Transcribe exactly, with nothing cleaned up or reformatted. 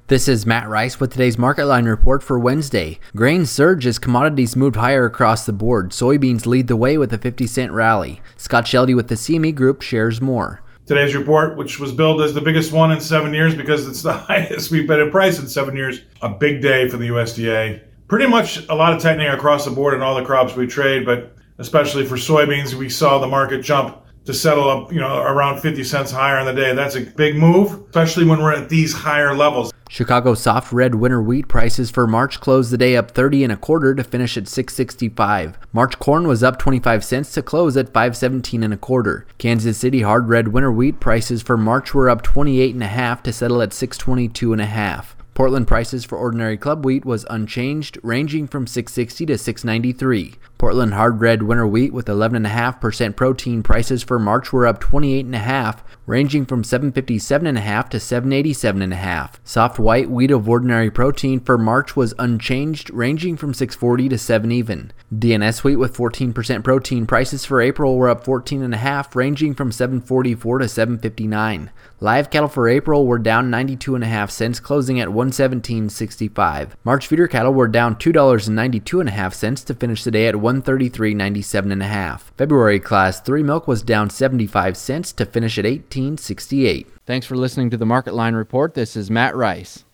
This is Matt Rice with today's Market Line report for Wednesday. Grains surge as commodities moved higher across the board. Soybeans lead the way with a fifty cent rally. Scott Sheldy with the C M E Group shares more. Today's report, which was billed as the biggest one in seven years because it's the highest we've been in price in seven years, a big day for the U S D A. Pretty much a lot of tightening across the board in all the crops we trade, but especially for soybeans, we saw the market jump to settle up, you know, around fifty cents higher on the day. That's a big move, especially when we're at these higher levels. Chicago soft red winter wheat prices for March closed the day up thirty and a quarter to finish at six sixty-five. March corn was up twenty-five cents to close at five seventeen and a quarter. Kansas City hard red winter wheat prices for March were up twenty-eight and a half to settle at six twenty-two and a half. Portland prices for ordinary club wheat was unchanged, ranging from six sixty to six ninety-three. Portland hard red winter wheat with eleven point five percent protein prices for March were up twenty-eight and a half, ranging from seven fifty-seven and a half to seven eighty-seven and a half. Soft white wheat of ordinary protein for March was unchanged, ranging from six forty to seven even. D N S wheat with fourteen percent protein prices for April were up fourteen and a half, ranging from seven forty-four to seven fifty-nine. Live cattle for April were down ninety-two and a half cents, closing at one seventeen sixty-five. March feeder cattle were down two dollars and ninety-two and a half cents to finish the day at one thirty-three ninety-seven and a half. February class three milk was down seventy-five cents to finish at eighteen sixty-eight. Thanks for listening to the Market Line report. This is Matt Rice.